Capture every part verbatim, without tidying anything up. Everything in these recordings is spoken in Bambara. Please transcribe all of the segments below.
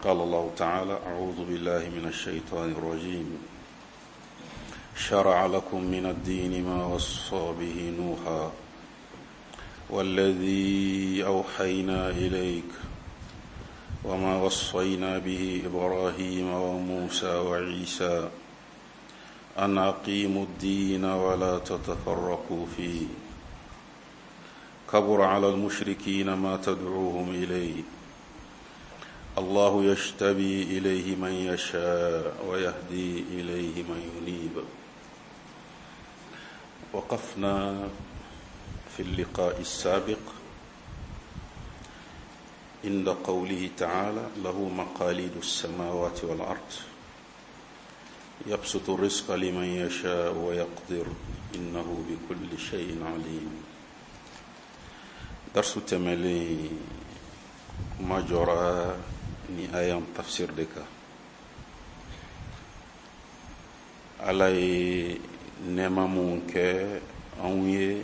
قال الله تعالى: أعوذ بالله من الشيطان الرجيم. شرع لكم من الدين ما وصى به نوحا والذي أوحينا إليك وما وصينا به إبراهيم وموسى وعيسى أن أقيموا الدين ولا تتفرقوا فيه كبر على المشركين ما تدعوهم إليه الله يجتبي إليه من يشاء ويهدي إليه من ينيب. وقفنا في اللقاء السابق عند قوله تعالى: له مقاليد السماوات والأرض يبسط الرزق لمن يشاء ويقدر إنه بكل شيء عليم. درس تملي ما جرى ni ayam tafsir deka alay nema mun ke anwe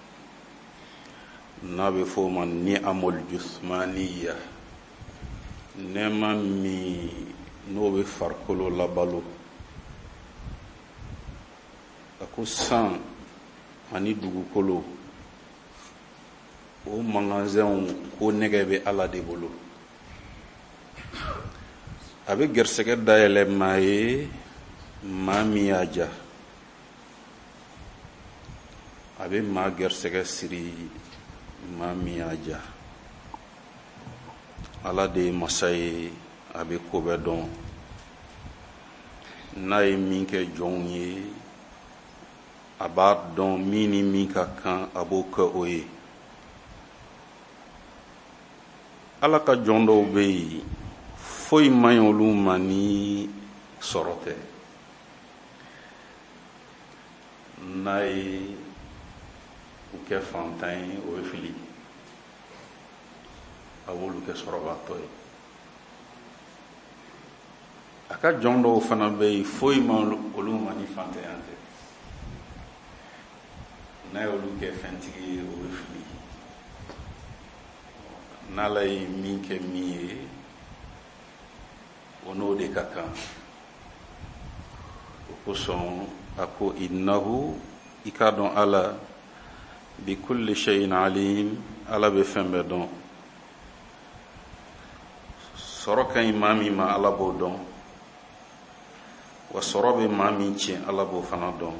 nabe fo man ni amul jusmaniya nema mi nobe farkolo labalo ako san ani dugukolo o magasin ko negebe ala de bolo abe gersege dayele maye mamiyaja abe ma gersege siri mamiyaja ala de masaye abe kobe don naye minke jonye abat don mini minka kan abo ka oye ala ka jondo be foyi mayolu mani sorote nay u ke fantain o fili awolu ke sorobatoy aka jondo fana be foyi mayolu mani fantayante nay olu ke fantigi o fili nalay minke miye ono de kaka okoson ako innahu ikadon ala bi kulli shay'in alim ala be fembe don soroka imami ma ala bo don wa sorobe mami ci ala bo fana don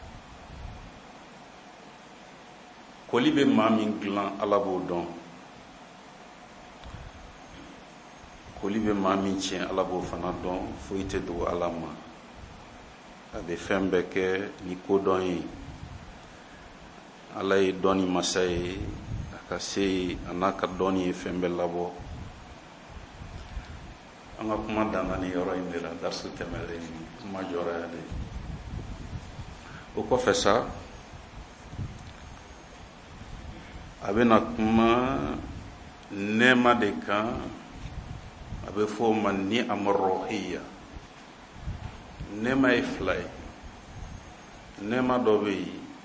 kolibe mami glan ala bo don koli be mami tien ala bo fana don foite do alama abe fembe ke ni ko don yi alay doni masay akase anaka doni fembe labo anga kuma dana ni yoro indira darsu temele ni majora de o ko fessa abena kuma nema de kan abe fo man ni amrohiya nema iflay nema dobe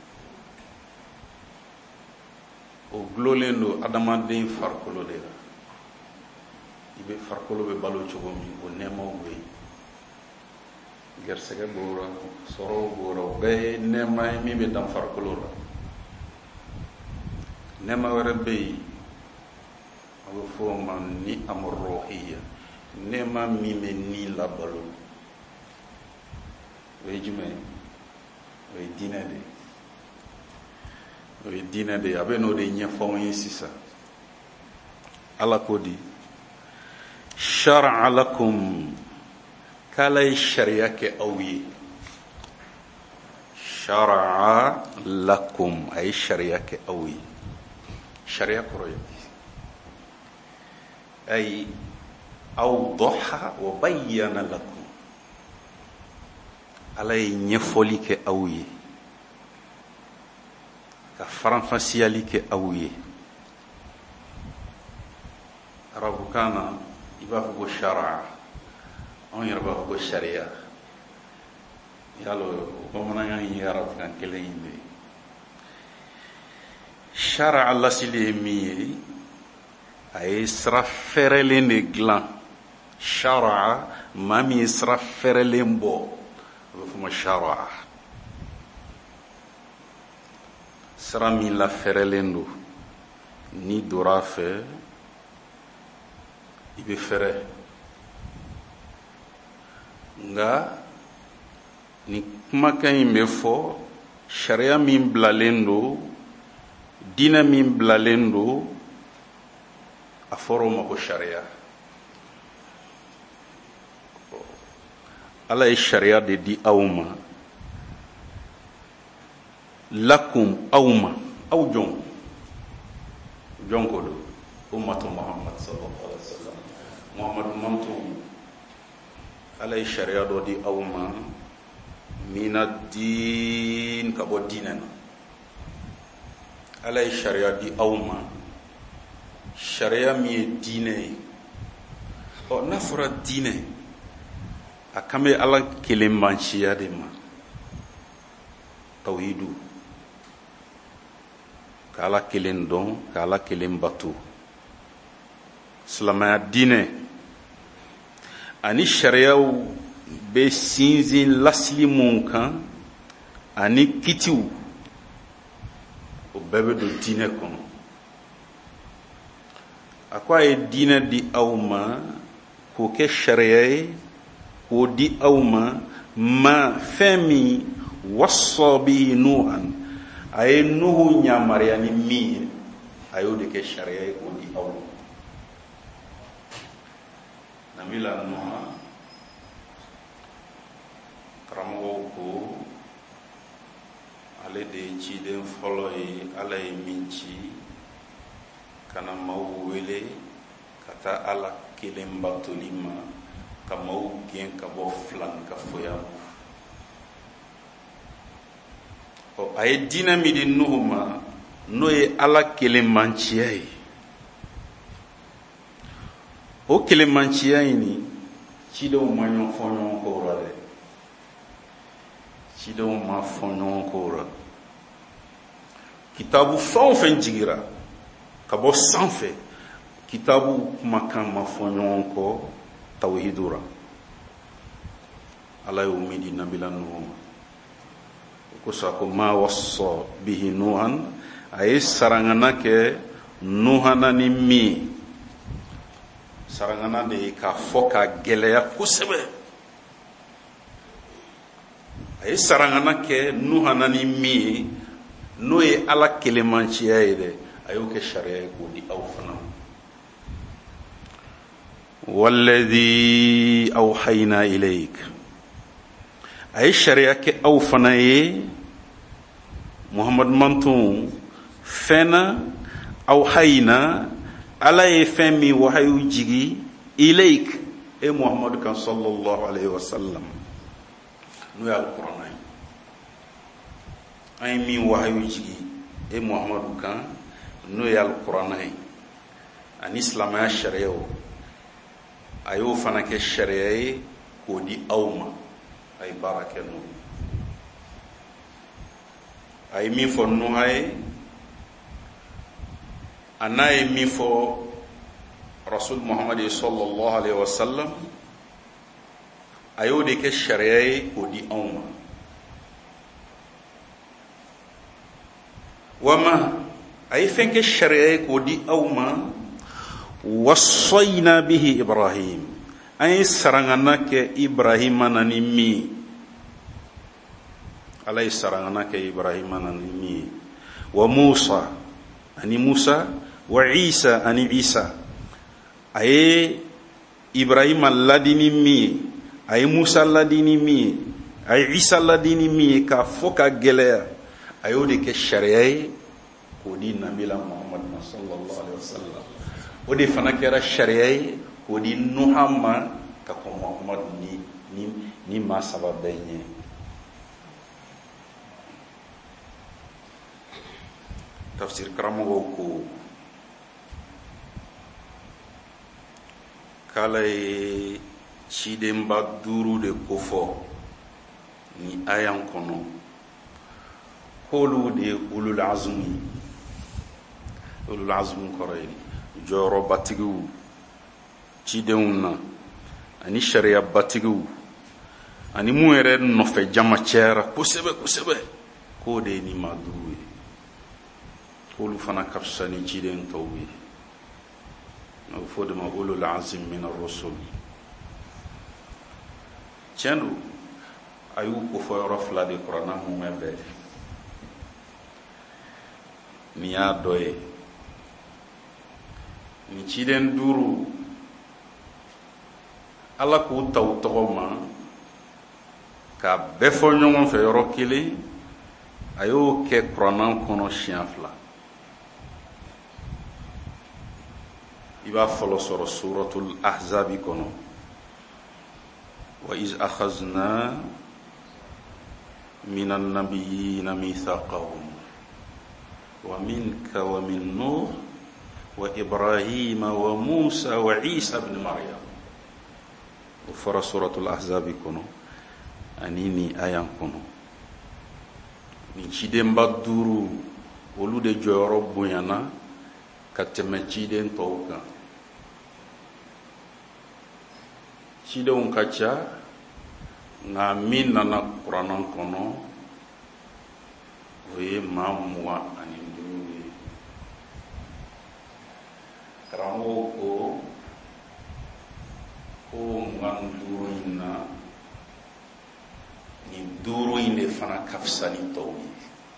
o glolendo adama de farkolo de ibe farkolo be balo chogomi o nema we gersege bora soro bora be nema mi be dam farkolo ra nema wara be abe fo man ni amrohiya nema mi me ni la balo we jume we dina de we dina de abe no de nya fo yin sisa ala kodi shar'a lakum kala sharia ke awi shar'a lakum ay sharia ke awi sharia koroy ay awdaha wa bayyana lakum alay ñefoli ke awye ka faranfasiyali ke awye arabu kana iba ko shar'a on yarba ko sharia yalo ko mananga ni arab kan kele yimbe shar'a lasili mi ay sra ferele ne glan shara'a maa min ye sira fɛrɛlen bɔ a bɛ fɔ ma shara'a, sira min la fɛrɛlen don ni dora a fɛ i bɛ fɛrɛ, nka ni kumakan in bɛ fɔ sariya min bilalen don, diinɛ min bilalen don, a fɔra o ma ko sariya. Ala ye sariya de di aw ma, lakum aw ma, aw jɔn jɔn ko don ummatu Muhammad sallallahu alaihi wa sallam, Muhammadu mantu. Ala ye sariya dɔ di aw ma mina diin, ka bɔ diinɛ na. Ala ye sariya di aw ma, sariya min ye diinɛ ye. Ɔ n'a fɔra diinɛ, a kan bɛ Ala kelenbanciya de ma, tawhidu, ka Ala kelen dɔn, ka Ala kelen bato. Silamɛya diinɛ ani sariyaw bɛ sinsin lasili mun kan ani kitiw, o bɛɛ bɛ don diinɛ kɔnɔ. A ko a ye diinɛ di aw ma k'o kɛ sariya ye, k'o di aw ma ma fɛn min wassa bihi Nuhan, a ye Nuhu ɲamariya ni min ye, a y'o de kɛ sariya ye k'o di aw ma. Nabila Nuha, karamɔgɔw ko ale de ye ciden fɔlɔ ye Ala ye min ci ka na maaw wele ka taa Ala kelen batoli ma, ka maaw gɛn ka bɔ filankafoya ma. Ɔ a ye diinɛ min di Nuhu ma n'o ye Ala kelenmanciya ye. O kelenmanciya in ni cidenw ma ɲɔgɔn fɔ ɲɔgɔn kɔ la dɛ, cidenw ma fɔ ɲɔgɔn kɔ la. Kitabu fɛn o fɛn jigira ka bɔ sanfɛ, kitabu kumakan ma fɔ ɲɔgɔn kɔ tawhidu ra. Ala y'o min di Nabila Nuhu ma. O kosɔn a ko ma wassa bihi Nuhan, a ye sarangana kɛ Nuhana ni min. Sarangana de ye k'a fɔ ka gɛlɛya kosɛbɛ. A ye sarangana kɛ Nuhana ni min ye, n'o ye Ala kelenmanciya ye dɛ, a y'o kɛ sariya ye k'o di aw fana. Walladhi awhayna ilayk, a ye sariya kɛ aw fana ye Muhammad mantun fɛn na awhayna, Ala ye fɛn min wahayu jigi ilayk, e Muhammadu kan sallallahu alaihi wa sallam, n'o ye alikuranɛ ye. An ye min wahayu jigi e Muhammadu kan, n'o ye alikuranɛ ye, ani silamɛya sariyaw, a y'o fana kɛ sariya ye k'o di aw ma. A ye baara kɛ n'o ye. A ye min fɔ Nuha ye, a n'a ye min fɔ Rasul Muhammad sallallahu alaihi wa sallam, a y'o de kɛ sariya ye k'o di anw ma. Wama, a ye fɛn kɛ sariya ye k'o di aw ma, wassayna bihi Ibrahim, an ye sarangana kɛ Ibrahima na ni min. Ala ye sarangana kɛ Ibrahima na ni min. Wa Musa, ani Musa, wa Isa, ani Isa. A ye Ibrahima ladini min ye, a ye Musa ladini min ye, a ye Isa ladini min ye, k'a fɔ ka gɛlɛya, a y'o de kɛ sariya ye k'o di Nabila Muhammad sallallahu alaihi wa sallam. O de fana kɛra sariya ye k'o di Nuha ma, ka kɔn Muhammad ni ni ni maa saba bɛɛ ɲɛ. Tafsir karamɔgɔw ko k'Ala ye cidenba duuru de kofɔ ni ayan kɔnɔ, k'olu de ye ulul azmi. Ulul azmi kɔrɔ ye jɔyɔrɔbatigiw cidenw na, ani sharia batigu ani mu yɛrɛ nɔfɛ jama cɛyara kosɛbɛ kosɛbɛ k'o de ye ni maa duuru ye k'olu fana ka fisa ni ciden tɔw ye a bɛ fɔ de ma ulul azim mina rusul tiɲɛ don a y'u kofɔ yɔrɔ fila de kuranna mumɛ bɛɛ nin y'a dɔ ye ni ciden duuru ala k'u ta u tɔgɔ ma k'a bɛɛ fɔ ɲɔgɔn fɛ yɔrɔ kelen a y'o kɛ kuranna kɔnɔ siɲɛ fila i b'a fɔlɔ sɔrɔ suratul ahzabi kɔnɔ wa iz akhazna minan nabiyyina mithaqahum wa minka wa min nuh wa ibrahima wa musa wa isa ibn maryam o fɔra suratul ahzabi kɔnɔ ani ni ayan kɔnɔ ni cidenba duuru olu de jɔyɔrɔ bonyana ka tɛmɛ ciden tɔw kan cidenw ka ca nka min nana kuranna kɔnɔ o ye maa mugan ani duuru ye karamɔgɔw ko ko mugan duuru in na ni duuru in de fana ka fisa ni tɔw ye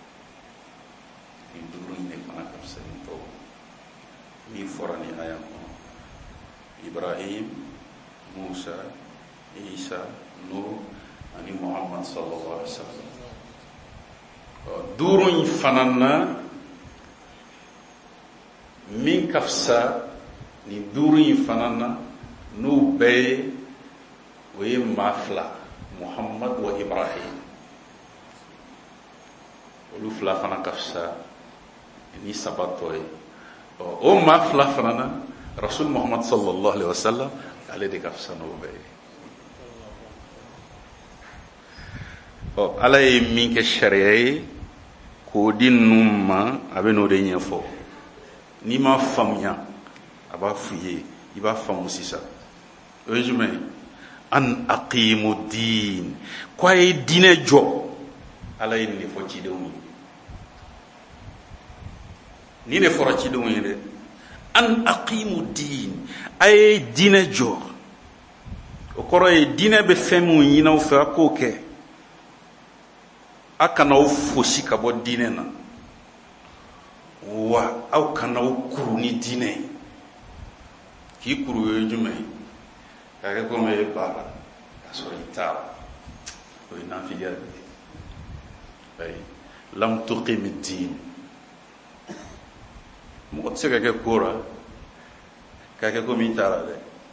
ni duuru in de fana ka fisa ni tɔw min fɔra ni aya kɔnɔ Ibrahim, Musa, Isa, Nuh ani Muhammad sallallahu alaihi wasallam duuru in fana na min ka fisa ni duuru in fana na n'u bɛɛ ye o ye maa fila Muhammad wa Ibrahim olu fila fana ka fisa ni saba tɔ ye o maa fila fana na Rasul Muhammad sallallahu alaihi wasallam ale de ka fisa n'o bɛɛ ye ala ye min kɛ sariya ye k'o di ninnu ma a bɛ n'o de ɲɛfɔ n'i ma faamuya a b'a f'i ye i b'a faamu sisan o ye jumɛn ye an aqimu din ko a ye diinɛ jɔ ala ye nin de fɔ cidenw ye nin de fɔra cidenw ye dɛ an aqimu din a ye diinɛ jɔ o kɔrɔ ye diinɛ bɛ fɛn minnu ɲini aw fɛ a k'o kɛ a kana aw fosi ka bɔ diinɛ na wa aw kana aw kuru ni diinɛ ye k'i kuru o ye jumɛn ye k'a kɛ komi e b'a la k'a sɔrɔ i t'a la o ye nafigiya de ye ayi lam tuqimi din mɔgɔ tɛ se ka kɛ ko la k'a kɛ komi i t'a la dɛ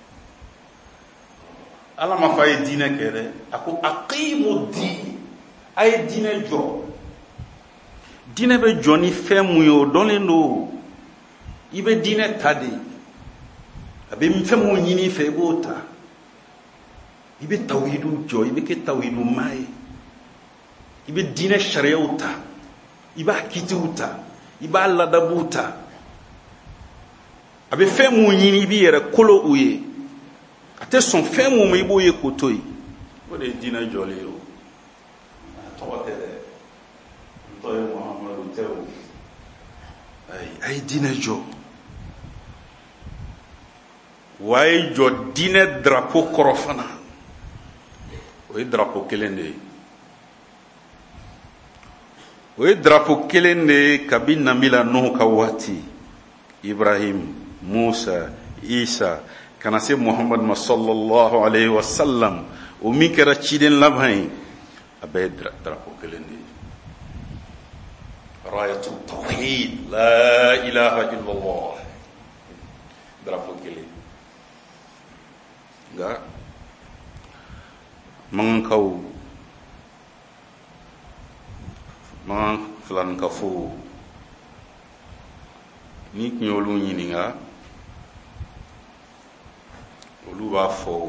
ala ma fɔ a ye diinɛ kɛ dɛ a ko aqimu din a ye diinɛ jɔ diinɛ bɛ jɔ ni fɛn mun ye o dɔnlen don i bɛ diinɛ ta de a bɛ fɛn mun ɲini i fɛ i b'o ta i bɛ tawhidu jɔ i bɛ kɛ tawhidu maa ye i bɛ diinɛ sariyaw ta i b'a kitiw ta i b'a ladabuw ta a bɛ fɛn mun ɲini i b'i yɛrɛ kolo u ye a tɛ sɔn fɛn mun ma i b'o ye k'o to yen o de ye diinɛ jɔlen ye o tɔgɔ tɛ dɛ n tɔ ye Muhamadu tɛ o ayi a ye diinɛ jɔ wa a ye jɔ diinɛ drapeau kɔrɔ fana o ye drapeau kelen de ye o ye drapeau kelen de ye kabi Nabila Nuhu ka waati Ibrahim Musa Isa kana se Muhammad ma sallallahu alaihi wa sallam o min kɛra ciden laban ye a bɛɛ ye drapeau kelen de ye rayatu tawhid la ilaha illallah drapeau kelen nka mankankaw mankan filaninkafow ni tun y'olu ɲininka olu b'a fɔ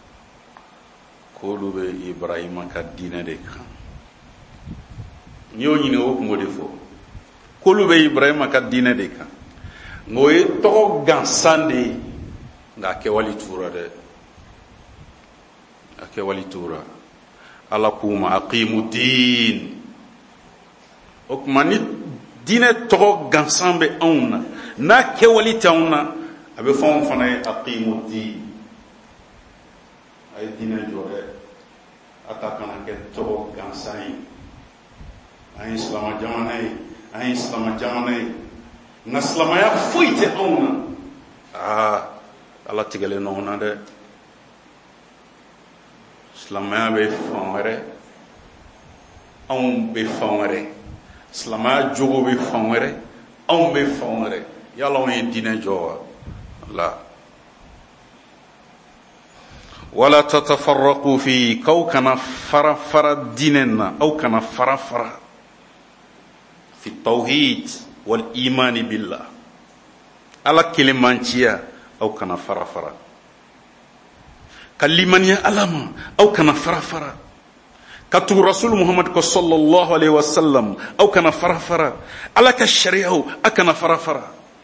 k'olu bɛ Ibrahima ka diinɛ de kan n'i y'o ɲininka o tun b'o de fɔ k'olu bɛ Ibrahima ka diinɛ de kan nka o ye tɔgɔ gansan de ye nka a kɛwale t'u la dɛ ake wali tura ala kuma aqimu din o kuma ni diinɛ tɔgɔ gansan bɛ anw na n'a kɛwale tɛ anw na a bɛ fɔ anw fana ye aqimu din a ye diinɛ jɔ dɛ a ta kana kɛ tɔgɔ gansan ye an ye silama jamana ye an ye silama jamana ye nka silamaya foyi tɛ anw na aa ala tigɛlen nɔ na dɛ silamaya bɛ fan wɛrɛ anw bɛ fan wɛrɛ silamaya jogo bɛ fan wɛrɛ anw bɛ fan wɛrɛ yala anw ye diinɛ jɔ wa la wala tatafarraqu fi k'aw kana fara fara diinɛ na aw kana fara fara fi tawhid wal imani billah ala kelemantiya aw kana fara fara ka limaniya ala ma aw kana fara fara ka tugu rasul muhammad ko sallallahu alaihi wasallam aw kana fara fara ala ka shari'aw aw kana fara fara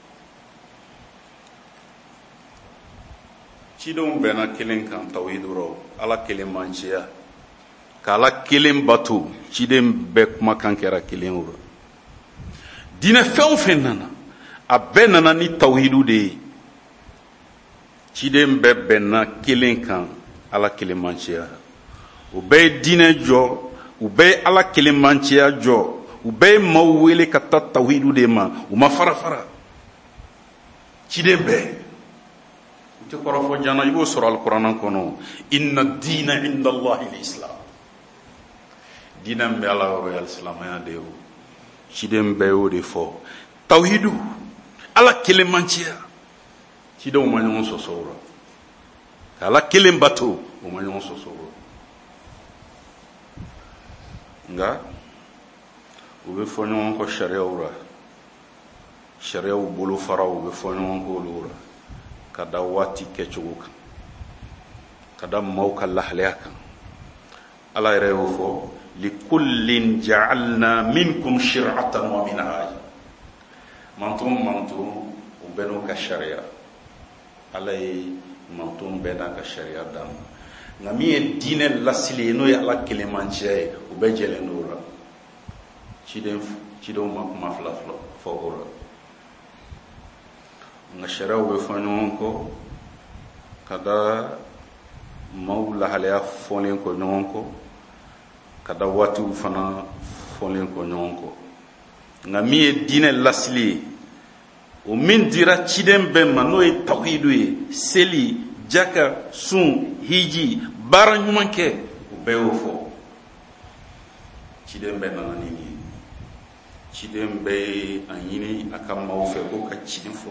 cidenw bɛnna kelen kan tawhidurɔ ala kelemantiya ka ala kelen bato ciden bɛɛ kumakan kɛra kelen o diinɛ fɛn o fɛn nana a bɛɛ nana ni tawhidu de ye ciden bɛɛ bɛnna kelen kan ala kelenmanciya u bɛɛ ye diinɛ jɔ u bɛɛ ye ala kelenmanciya jɔ u bɛɛ ye maaw wele ka taa tawhidu de ma u ma fara fara ciden bɛɛ u tɛ kɔrɔfɔ jana i b'o sɔrɔ alikuranɛ kɔnɔ inna diina inda allahi lislam diinɛ min bɛ ala yɔrɔ ye alisilamaya de ye o ciden bɛɛ y'o de fɔ tawhidu ala kelenmanciya cidenw ma ɲɔgɔn sɔsɔ o la ka ala kelen bato o ma ɲɔgɔn sɔsɔ o la nka u bɛ fɔ ɲɔgɔn kɔ sariyaw la sariyaw bolofaraw u bɛ fɔ ɲɔgɔn kɔ olu la ka da waati kɛcogo kan ka da maaw ka lahalaya kan ala yɛrɛ y'o fɔ likullin ja'alna minkum shir'atan wa minhaja mantum mantum u bɛɛ n'u ka sariya ala ye mantum bɛɛ n'a ka sariya d'a ma nka min ye diinɛ lasili ye n'o ye ala kelenmanciya ye u bɛɛ jɛlen n'o la ciden cidenw ma kuma fila fila fɔ o la nka sariyaw bɛ fɔ ɲɔgɔn kɔ ka da maaw lahalaya fɔlen kɔ ɲɔgɔn kɔ ka da waatiw fana fɔlen kɔ ɲɔgɔn kɔ nka min ye diinɛ lasili ye o min dira ciden bɛɛ ma n'o ye tawhidu ye seli jaka sun hiji baara ɲuman kɛ o bɛɛ y'o fɔ ciden bɛɛ nana ni nin ye ciden bɛɛ ye a ɲini a ka maaw fɛ ko ka tiɲɛ fɔ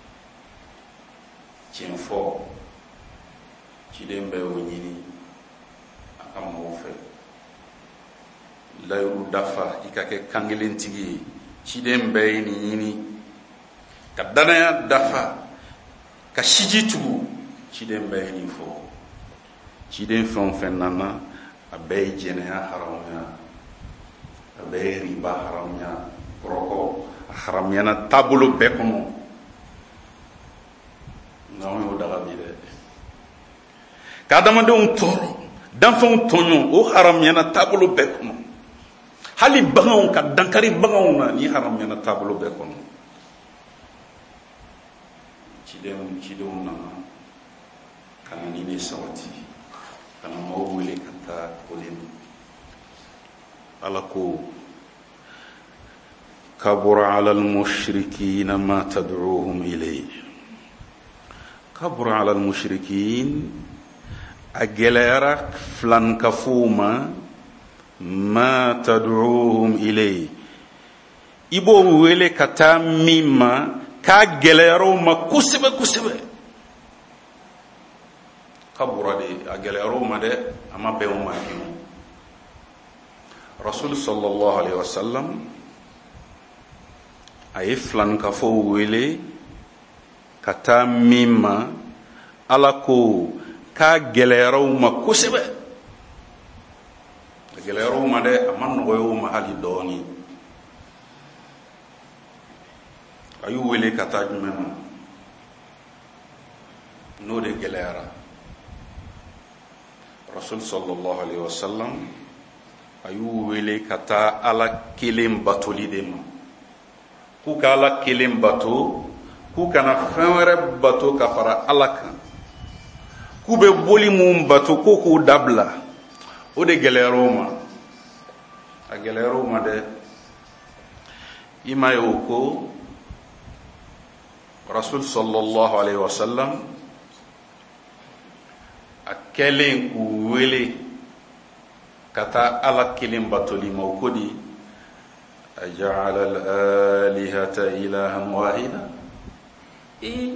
tiɲɛ fɔ ciden bɛɛ y'o ɲini a ka maaw fɛ layiru dafa i ka kɛ kankelentigi ye ciden bɛɛ ye nin ɲini ka danaya dafa ka siji tugu ciden bɛɛ ye nin fɔ ciden fɛn o fɛn nana a bɛɛ ye jɛnɛya haramuya a bɛɛ ye riba haramuya kɔrɔkɔ a haramuyana taabolo bɛɛ kɔnɔ nka anw y'o daga bi dɛ ka adamadenw tɔɔrɔ danfɛnw tɔɲɔ o haramuyana taabolo bɛɛ kɔnɔ hali baganw ka dankari baganw na ni haramuyana taabolo bɛɛ kɔnɔ cidenw cidenw nana ka na ni ne sabati ka na maaw wele ka taa o de ma ala ko kabura ala almushrikina ma tad'uhum ilayh kabura ala almushrikin a gɛlɛyara filankafow ma ma tad'uhum ilayh i b'o wele ka taa min ma k'a gɛlɛyara o ma kosɛbɛ kosɛbɛ kabura de a gɛlɛyara o ma dɛ a ma bɛn o ma fiyewu rasul sallallahu alaihi wasallam a ye filankafow wele ka taa min ma ala ko k'a gɛlɛyara o ma kosɛbɛ a gɛlɛyara o ma dɛ a ma nɔgɔya o ma hali dɔɔni a y'u wele ka taa jumɛn ma n'o de gɛlɛyara rasul sallallahu alaihi wasallam ayu wele kata ala kelen batoli de ma ku ka ala kelen bato ku kana fɛn wɛrɛ bato ka fara ala kan ku be boli mun bato ko k'u dabila o de gɛlɛyara o ma a gɛlɛyara o ma dɛ i ma ye o ko rasul sallallahu alaihi wasallam a kɛlen k'u wele ka taa ala kelen batoli ma o ko di aja'ala al-alihata ilahan wahida e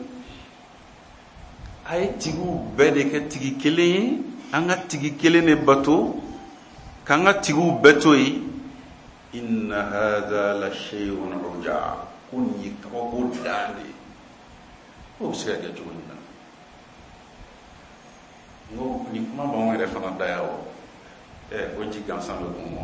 a ye tigiw bɛɛ de kɛ tigi kelen ye an ka tigi kelen de bato k'an ka tigiw bɛɛ to yen inna hadha la shay'un uja ko nin ye kabako dan de o bɛ se ka kɛ cogo min na n ko nin kuma b'anw yɛrɛ fana da yan o ɛ o ji gansan bɛ kun mɔ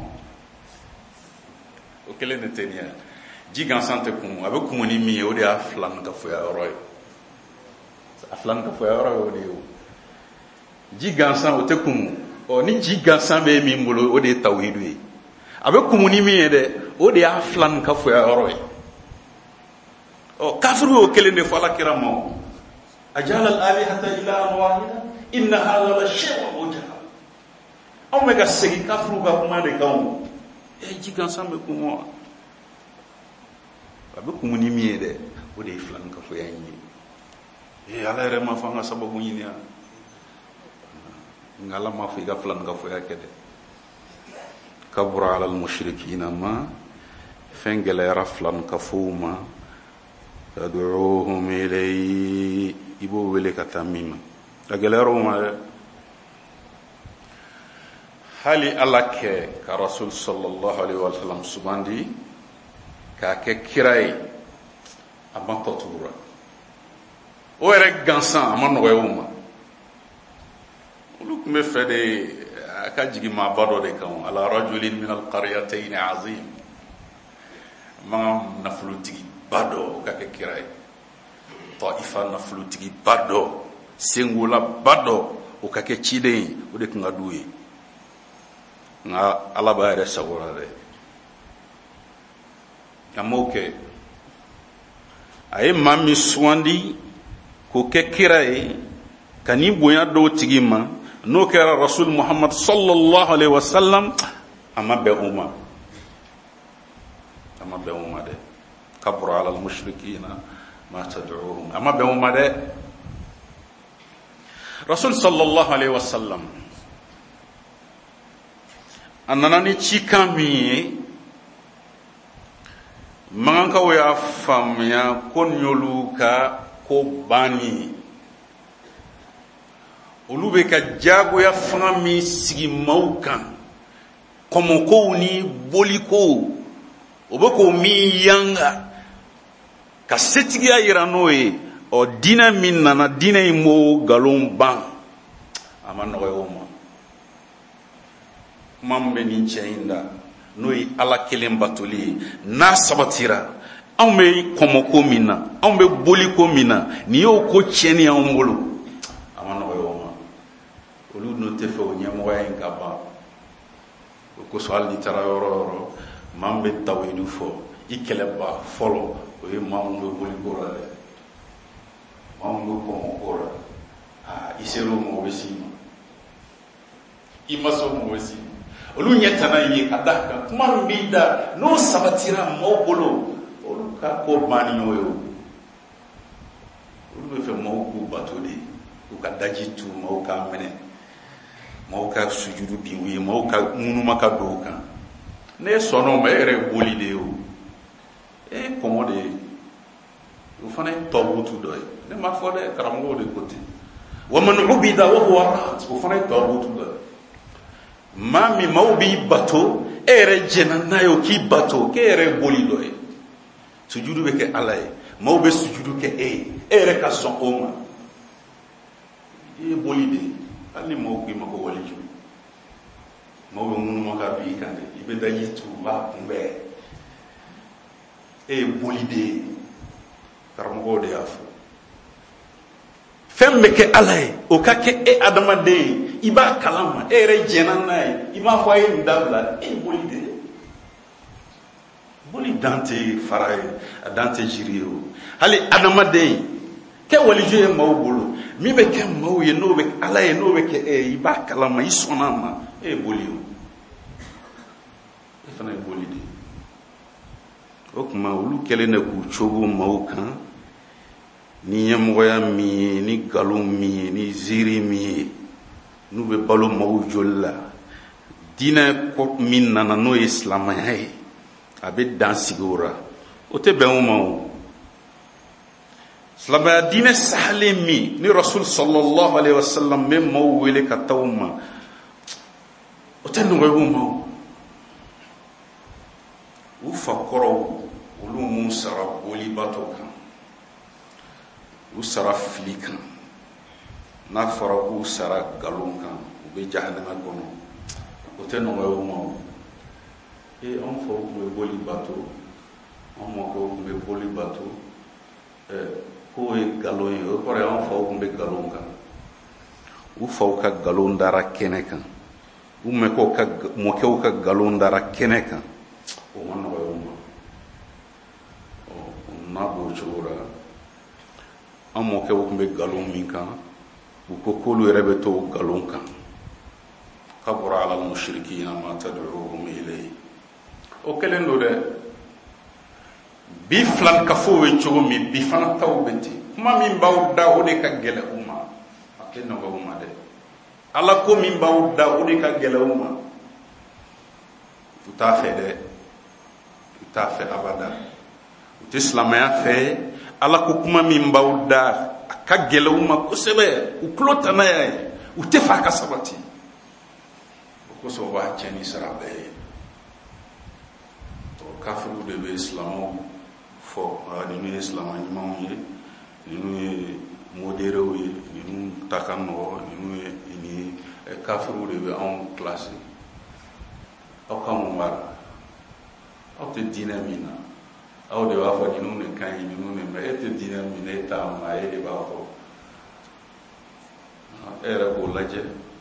o kelen de tɛ nin ye ji gansan tɛ kun a bɛ kun ni min ye o de y'a filanin ka foya yɔrɔ ye a filanin ka foya yɔrɔ ye o de ye o ji gansan o tɛ kun ɔ ni ji gansan bɛ min bolo o de ye tawhidu ye a bɛ kun ni min ye dɛ o de y'a filanin ka foya yɔrɔ ye ɔ kafiri y'o kelen de fɔ ala kira ma o ajala al-alihata ilahan wahida inna hadha la shay'un ujab anw bɛ ka segin kafiriw ka kuma de kan o ɛ ji gansan bɛ kun wa a bɛ kun ni min ye dɛ o de ye filanin ka foya in ye ee ala yɛrɛ ma fɔ an ka sababu ɲini yan nka ala ma fɔ i ka filanin ka foya kɛ dɛ kabura ala al-mushrikina ma fɛn gɛlɛyara filanin ka fow ma tad'uuhum ilayhi i b'o wele ka taa min ma a gɛlɛyara o ma dɛ hali ala kɛ ka rasul sallallahu alaihi wa sallam sugandi k'a kɛ kira ye a ma tɔ tugura o yɛrɛ gansan a ma nɔgɔya o ma olu tun bɛ fɛ de a ka jigin maaba dɔ de kan ala rajulin min alqaryatayn azim ma nafolotigi ba dɔ o ka kɛ kira ye Taifa nafolotigi ba dɔ sengola ba dɔ o ka kɛ ciden ye o de tun ka d'u ye nka ala b'a yɛrɛ sago la dɛ a m'o kɛ a ye maa min sugandi k'o kɛ kira ye ka ni bonya dɔw tigi ma n'o kɛra rasul muhammad sallallahu alaihi wasallam a ma bɛn o ma a ma bɛn o ma dɛ kabura ala al-mushrikina ma tad'uuhum a ma bɛn o ma dɛ rasul sallallahu alaihi wasallam a nana ni cikan min ye magankaw y'a faamuya ko nin y'olu ka ko banni olu bɛ ka jagoya fanga min sigi maaw kan kɔmɔkow ni bolikow o bɛ k'o min yanga ka setigiya yira n'o ye ɔ diinɛ min nana diinɛ in m'o nkalon ban a ma nɔgɔya o ma kuma min bɛ nin cɛ in da n'o ye ala kelen batoli ye n'a sabatira anw bɛ kɔmɔko min na anw bɛ boliko min na nin y'o ko tiɲɛni y'anw bolo a ma nɔgɔya o ma olu n'o tɛ fɛ o ɲɛmɔgɔya in ka ban o kosɔn hali n'i taara yɔrɔ o yɔrɔ maa min bɛ tawhidu fɔ i kɛlɛba fɔlɔ o ye maa min bɛ boliko la dɛ maa min bɛ kɔmɔko la aa i sera o ma o bɛ s'i ma i ma se o ma o bɛ s'i ma olu ɲɛ tana ye ka da kan kuma min b'i da n'o sabatira maaw bolo olu ka ko banni y'o ye olu bɛ fɛ maaw k'u bato de u ka daji tu maaw k'a minɛ maaw ka sujudu bin u ye maaw ka ŋunuma ka don u kan ne sɔnna o ma e yɛrɛ ye boli de ye o e ye kɔmɔ de ye o fana ye tɔbutu dɔ ye ne ma fɔ dɛ karamɔgɔw de ko ten wa man ubida wa huwa rad o fana ye tɔbutu dɔ ye maa min maaw b'i bato e yɛrɛ jɛna n'a ye o k'i bato k'e yɛrɛ ye boli dɔ ye sujudu bɛ kɛ ala ye maaw bɛ sujudu kɛ e ye e yɛrɛ ka sɔn o ma i ye boli de ye hali ni maaw k'i ma ko waliju maaw bɛ ŋunuma ka bin i kan de i bɛ daji tu u b'a kunbɛn e ye boli de ye karamɔgɔw de y'a fɔ fɛn bɛ kɛ ala ye o ka kɛ e adamaden ye i b'a kalama, e yɛrɛ jɛnna n'a ye, i b'a fɔ a ye nin dabila, e boli de. Boli dan tɛ fara ye, a dan tɛ jiri ye o. Hali adamaden kɛ waliju ye maaw bolo, min bɛ kɛ maaw ye n'o bɛ Ala ye, n'o bɛ kɛ e ye, i b'a kalama, i sɔnna a ma, e boli o. E fana ye boli de. O tuma olu kɛlen de k'u cogo maaw kan, ni ɲɛmɔgɔya min ye, ni nkalon min ye, ni ziiri min ye, n'u bɛ balo maaw joli la, diinɛ min nana n'o ye silamɛya ye, a bɛ dan sigi o la, o tɛ bɛn o ma o. Silamɛya diinɛ sahalen min ni Rasul sallallahu alaihi wasallam bɛ maaw wele ka taa o ma, o tɛ nɔgɔya o ma o. U fa kɔrɔw olu m'u sara bolibato kan, u sara fili kan, n'a fɔra k'u sara nkalon kan, u bɛ jahanama kɔnɔ, o tɛ nɔgɔya o ma o. E anw faw tun bɛ boli bato, anw mɔkɛw tun bɛ boli bato, k'o ye nkalon ye, o kɔrɔ ye anw faw tun bɛ nkalon kan. U faw ka nkalon dara kɛnɛ kan, u mɔkɛw ka mɔkɛw ka nkalon dara kɛnɛ kan, o ma nɔgɔya o ma. Ɔ n'a b'o cogo la, an mɔkɛw tun bɛ nkalon min kan, u ko k'olu yɛrɛ bɛ to o nkalon kan. Kabura ala al-mushrikina ma tad'uhum ilayhi. O kelen do dɛ. Bi filan kafo ye cogo min, bi fana taw bɛ ten. Kuma min b'aw da o de ka gɛlɛn u ma, a tɛ nɔgɔya u ma dɛ. Ala ko min b'aw da o de ka gɛlɛn u ma. U t'a fɛ dɛ, u t'a fɛ abada. U tɛ silamɛya fɛ, Ala ko kuma min b'aw da a ka gɛlɛn u ma kosɛbɛ, u tulo tɛ n'a ye, u tɛ fɛ a ka sabati. O kosɔn u b'a cɛ ni sira bɛɛ ye. Kafiru de bɛ silamɛw fɔ, ninnu ye silamɛ ɲumanw ye, ninnu ye modéréw ye, ninnu ta ka nɔgɔ, ninnu ye ni kafiru de bɛ anw kilasi. Aw ka mun b'a la? Aw tɛ diinɛ min na, aw de b'a fɔ ninnu de ka ɲi, ninnu de ma, e tɛ diinɛ min na, e t'a ma, e de b'a fɔ. E yɛrɛ k'o lajɛ.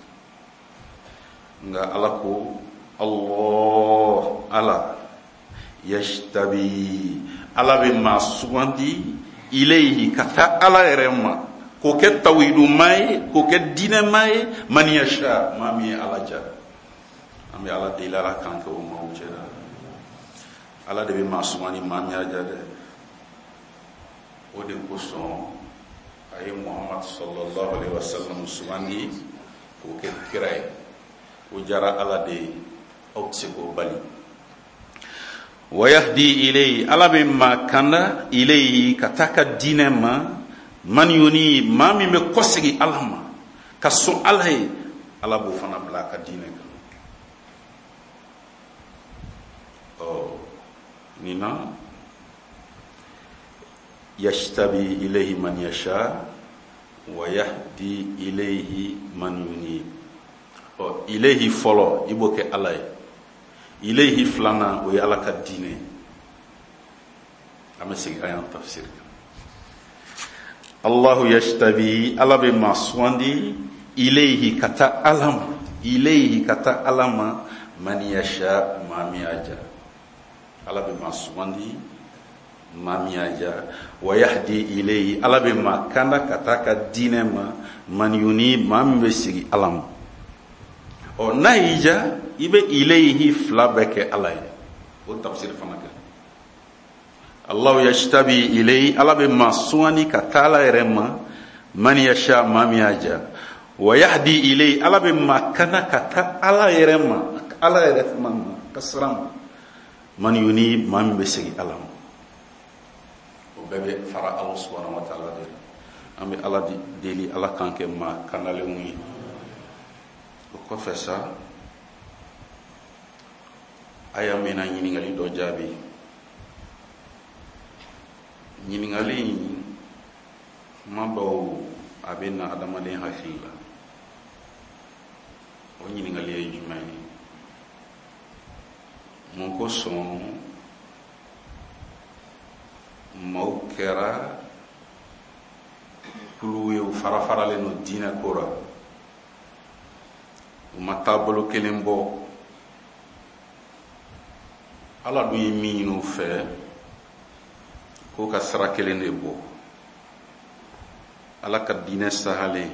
Nka Ala ko, Allah, Ala yashtabi, Ala bɛ maa sugandi ilayhi ka taa Ala yɛrɛ ma, k'o kɛ tawhiduma ye, k'o kɛ diinɛma ye, man yasha, maa min ye Ala diya. An bɛ Ala deli Ala kan kɛ o maaw cɛ la. Ala de bɛ maa sugandi maa min y'a diya dɛ. O de kosɔn a ye Muhammad sallallahu alaihi wasallam sugandi k'o kɛ kira ye. O diyara Ala de ye, aw tɛ se k'o bali. Wa yahdi ilayhi, Ala bɛ maa kanda ilayhi ka taa ka diinɛ ma, man yuni, maa min bɛ kɔsegi Ala ma, ka sɔn Ala ye, Ala b'o fana bila a ka diinɛ kan. Ɔ nin na yashtabi ilayhi man yasha wa yahdi ilayhi man yuni. Ɔ ilayhi fɔlɔ i b'o kɛ Ala ye. Ilayhi filanan o ye Ala ka diinɛ. An bɛ segin an y'an tafsir kan. Allahu yashtabi, Ala bɛ maa sugandi ilayhi ka taa Ala ma, ilayhi ka taa Ala ma, man yasha, maa min y'a diya. Ala bɛ maa sugandi maa min y'a diya. Wa yahdi ilayhi, Ala bɛ maa kanda ka taa ka diinɛ ma, man yuni, maa min bɛ segin Ala ma. Ɔ n'a y'i diya, i bɛ ilayhi fila bɛɛ kɛ Ala ye. O tafsir fana kɛ. Allahu yashtabi ilayhi, Ala bɛ maa sugandi ka taa Ala yɛrɛ ma, man yasha, maa min y'a diya. Wa yahdi ilayhi, Ala bɛ maa kanda ka taa Ala yɛrɛ ma, Ala yɛrɛ fana ma, ka siran ma, man yuni, maa min bɛ segin Ala ma. O bɛɛ bɛ fara Ala subhanahu wa ta'ala de la. An bɛ Ala deli Ala k'an kɛ maa kandalenw ye. O kɔfɛ sa, a y'a mɛn ɲininkali dɔ jaabi. Ɲininkali in kuma baw a bɛ na adamaden hakili la. O ɲininkali ye jumɛn ye? Mun kosɔn maaw kɛra kulu ye, u fara faralen don diinɛ ko la, u ma taabolo kelen bɔ. Ala dun ye min ɲini u fɛ k'o ka sira kelen de bɔ. Ala ka diinɛ sahalen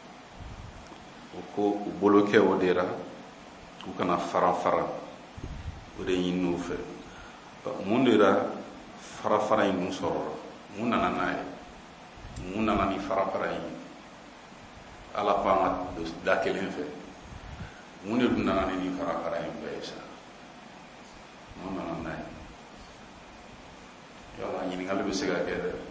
o ko u bolo kɛ o de la, u kana fara fara, o de ɲini u fɛ. Mun de la fara fara in mun sɔrɔla? Mun nana n'a ye? Mun nana ni fara fara in? Ala ko an ka da kelen fɛ. Mun de dun nana ni fara fara in bɛɛ ye sa? Mun nana n'a ye? Yala ɲininkali bɛ se ka kɛ dɛ.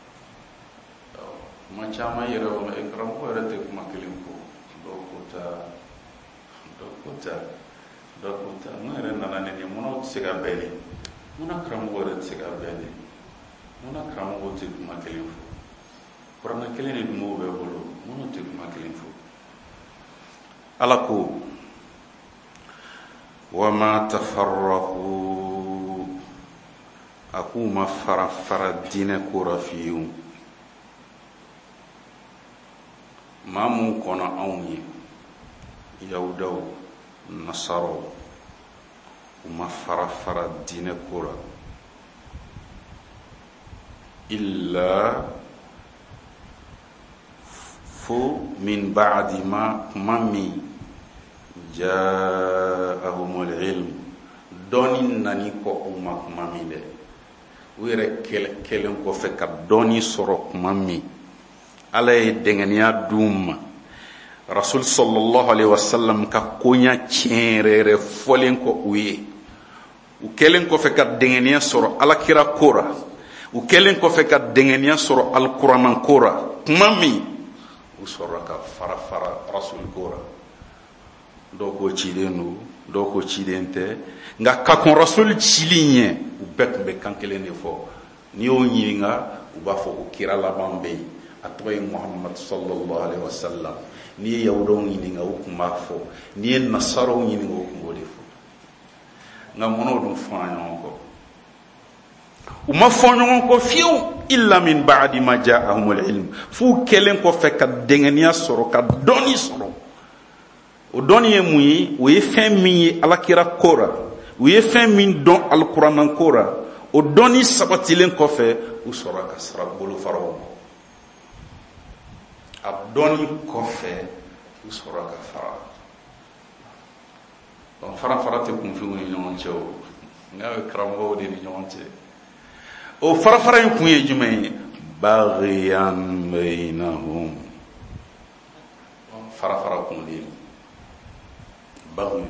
Kuma caman yɛrɛ karamɔgɔ yɛrɛ tɛ kuma kelen fɔ. Dɔw ko ta, dɔw ko ta, dɔw ko ta. Mun yɛrɛ nana ne ye, munna o tɛ se ka bɛn ne? Munna karamɔgɔ yɛrɛ tɛ se ka bɛn ne? Munna karamɔgɔ tɛ kuma kelen fɔ? Kuranɛ kelen de dun b'o bɛɛ bolo, munna o tɛ kuma kelen fɔ? Ala ko wa ma tafarraqu, a k'u ma fara fara diinɛ ko la fiyewu. Maa mun kɔnɔ anw ye, Yahudaw, Nasaraw, u ma fara fara diinɛ ko la illa fo min ba'di ma kuma min ja'ahumul ilm, dɔɔni nani kɔ u ma kuma min dɛ. U yɛrɛ kelen kɔfɛ ka dɔɔni sɔrɔ kuma min, Ala ye dɛngɛniya d'u ma. Rasul sallallahu alaihi wasallam ka koɲa tiɲɛ yɛrɛ yɛrɛ fɔlen kɔ u ye. U kelen kɔfɛ ka dɛngɛniya sɔrɔ Alakira ko la, u kelen kɔfɛ ka dɛngɛniya sɔrɔ Alikuranɛ ko la, kuma min u sɔrɔla ka fara fara Rasul ko la. Dɔw ko ciden don, dɔw ko ciden tɛ, nka ka kɔn Rasul cili ɲɛ, u bɛɛ tun bɛ kan kelen de fɔ. N'i y'o ɲininka, u b'a fɔ ko kira laban bɛ yen, a tɔgɔ ye Muhammad sallallahu alaihi wasallam. N'i ye Yahudaw ɲininka, u tun b'a fɔ. N'i ye Nasaraw ɲininka, u tun b'o de fɔ. Nka munna o dun fɔra ɲɔgɔn kɔ? U ma fɔ ɲɔgɔn kɔ fiyewu illa min ba'di ma ja'ahumul ilm, f'u kɛlen kɔfɛ ka dɛngɛniya sɔrɔ, ka dɔɔni sɔrɔ. O dɔɔni ye mun ye? O ye fɛn min ye Alakira ko la, u ye fɛn min dɔn Alikuranɛ ko la. O dɔɔni sabatilen kɔfɛ, u sɔrɔ ka sira bolofaraw bɔ. A dɔɔni kɔfɛ, u sɔrɔ ka fara. Donc fara fara tɛ kunfinw ni ɲɔgɔn cɛ o, nka o ye karamɔgɔw de ni ɲɔgɔn cɛ. O fara fara in kun ye jumɛn ye? Baghiyan bainahum. Fara fara kun de ye baghi.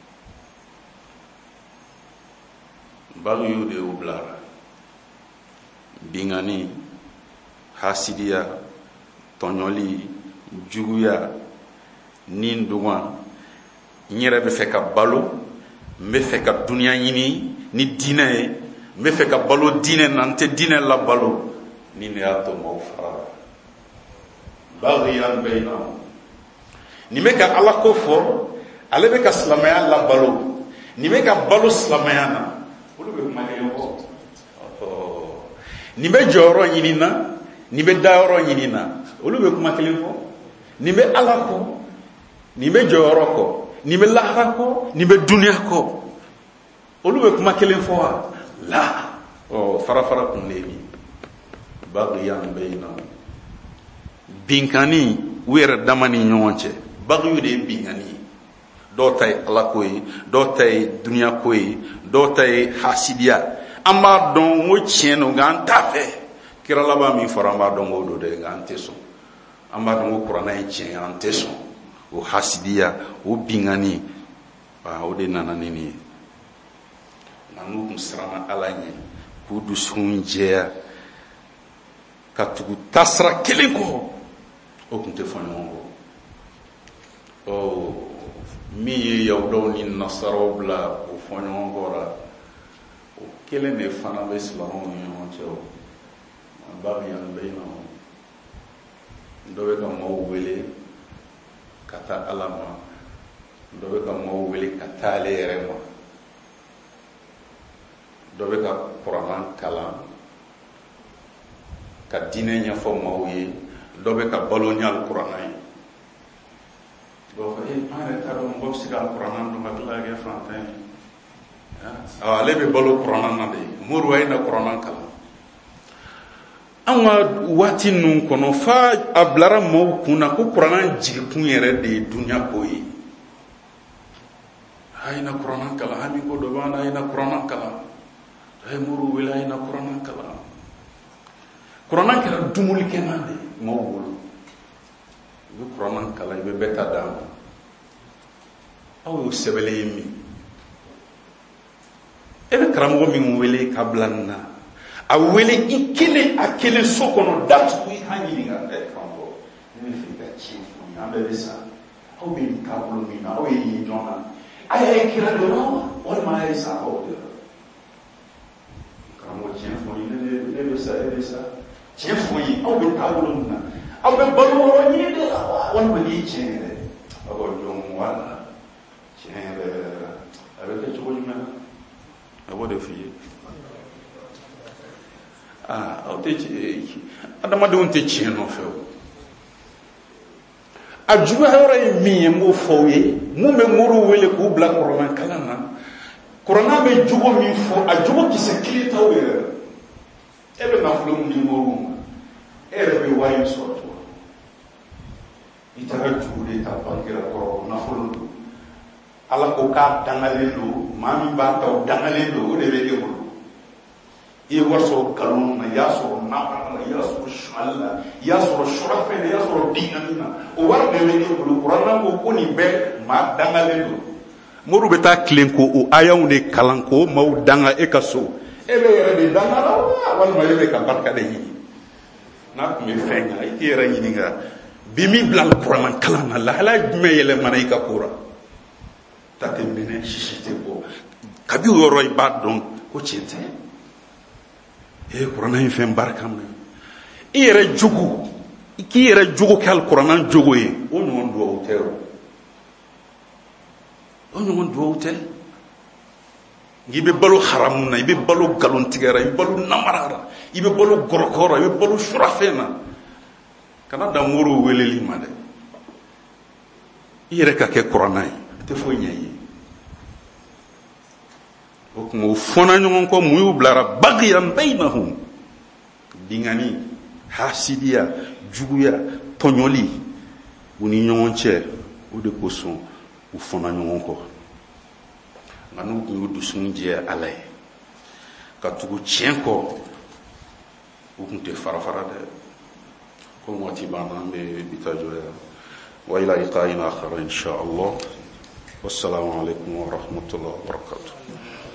Baghiw de y'u bilara. Bingani, hasidiya, tɔɲɔli, juguya, nin dugan. N yɛrɛ bɛ fɛ ka balo, n bɛ fɛ ka duniya ɲini ni diinɛ ye, n bɛ fɛ ka balo diinɛ na, n tɛ diinɛ la balo, ni ne y'a to maaw farala. Baghiyan bainahum. Nin bɛ ka Ala ko fɔ, ale bɛ ka silamɛya la balo, nin bɛ ka balo silamɛya na, olu bɛ kuma kelen fɔ. Nin bɛ jɔyɔrɔ ɲini na, nin bɛ dayɔrɔ ɲini na, olu bɛ kuma kelen fɔ. Nin bɛ Ala kɔ, nin bɛ jɔyɔrɔ kɔ, nin bɛ lahara kɔ, nin bɛ duniya kɔ, olu bɛ kuma kelen fɔ wa? La. Ɔ fara fara kun de ye nin. Baghiyan bainahum. Binkani u yɛrɛ dama ni ɲɔgɔn cɛ. Baghiw de ye binkani ye. Dɔw ta ye Ala ko ye, dɔw ta ye duniya ko ye, dɔw ta ye hasidiya. An b'a dɔn ko tiɲɛ don, nka an t'a fɛ. Kira laban min fɔra an b'a dɔn k'o don dɛ, nka an tɛ sɔn. An b'a dɔn ko kuranɛ ye tiɲɛ ye, an tɛ sɔn. O hasidiya, o bingani, o de nana ni nin ye. Nka n'u tun siranna Ala ɲɛ, k'u dusukun jɛya, ka tugu tasira kelen kɔ, o tun tɛ fɔ ɲɔgɔn kɔ. Ɔ min ye Yahudaw ni Nasaraw bila o fɔ ɲɔgɔn kɔ la, o kelen de fana bɛ silamɛw ni ɲɔgɔn cɛ o. Baghiyan bainahum. Dɔ bɛ ka maaw wele ka taa Ala ma, dɔ bɛ ka maaw wele ka taa ale yɛrɛ ma, dɔ bɛ ka Kuranɛ kalan ka diinɛ ɲɛfɔ maaw ye, dɔ bɛ ka balo ni Alikuranɛ ye. donc e pane ta do mo si ga qur'an do magla ge fantin ah ale be balo qur'an na de muru ay na qur'an kala anwa wati nun kono fa ablara mo kuna ko qur'an jigi kun yere de dunya boyi ay na qur'an kala hami ko do bana ay na qur'an kala ay muru wala ay na qur'an kala qur'an kala dumul kenande mo wolo be qur'an kala be beta dam aw sebele mi ebe karamo mi wele kablanna a wele ikile akile sokono datu yi hanyi nga e kambo ni fi ga chi ni ambe bisa aw be kablo mi na aw yi jona ay kira do no wal ma ay sa o de karamo chi fo ni ne ne bisa e bisa chi fo yi aw be kablo mi na aw be balo ni de wal ma ni chi ne aw jom wala chi ne avec le jour humain aw de fi ah o te adama de unte cheno fe ajuwa hore mi mo foye mo me muru wele ko bla corona kalana corona be jugo mi fo ajugo ki se klita we ebe na flo mi muru ebe be wayi so to itara jugo de ta pangira corona flo ala ko ka dangalelo mami ba ta dangalelo de be ke e waso kalon na yaso na na yaso shalla yaso shurafe na yaso dinamina o war be be ko qur'an ko koni be ma dangalelo moru beta klenko o ayawne kalanko maw danga e kaso e be yere de dangala wal ma yebe ka barka de yi na mi fenga e yere yi nga bimi blal qur'an kalana la hala me yele malaika qura tatemene shishite bo kabi yoro ba don ko chete e qur'an yi fen barkam na ire jugu ki ire jugu kal qur'an jugu yi o non do hotero o non do hotel gibe balu haram na ibe balu galon tigara ibe balu namarara ibe balu gorokora ibe balu shurafena kana da muru weleli made ire ka ke qur'an yi te fo nyayi o mo fona nyon ko muyu blara bagiyan bainahum dingani hasidia juguya tonyoli uni nyon che o de koson o fona nyon ko nganu ko dusun je alay ka tugu chenko o kunte farafara de ko moti bana be bitajo ya wa ila iqaina akhar insha Allah wassalamu alaikum wa rahmatullahi wa barakatuh.